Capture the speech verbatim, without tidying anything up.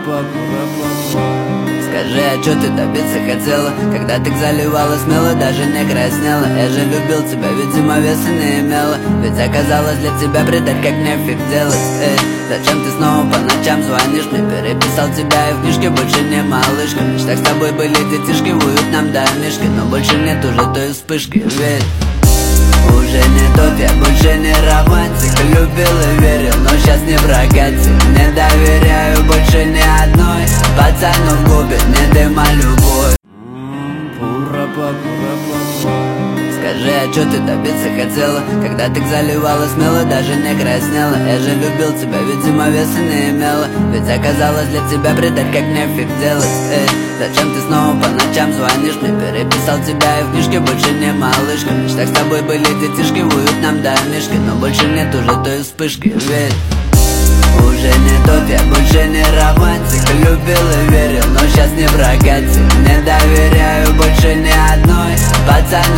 Скажи, а чё ты добиться хотела? Когда ты заливала смело, даже не краснела. Я же любил тебя, видимо, веса не имела. Ведь оказалось для тебя предать, как нефиг делать. Эй, зачем ты снова по ночам звонишь мне? Переписал тебя и в книжке больше не малышка. В мечтах с тобой были детишки, в уютном домишке, но больше нет уже той вспышки, ведь уже не тот, я больше не романтик. Любил и верил, но сейчас не прокатит. Не доверяю больше ни одной пацану в губе, не дыма любовь. Скажи, а чё ты добиться хотела? Когда ты заливала смело, даже не краснела. Я же любил тебя, видимо, веса не имела. Ведь оказалось для тебя предать, как нефиг делать. Эй, зачем ты снова по ночам звонишь мне? Переписал тебя и в книжке больше не малышка. В мечтах с тобой были детишки, в уютном домишке, но больше нет уже той вспышки, ведь уже не тот, я больше не романтик. Любил и верил, но сейчас не прокатит. Не доверяю больше ни одной пацану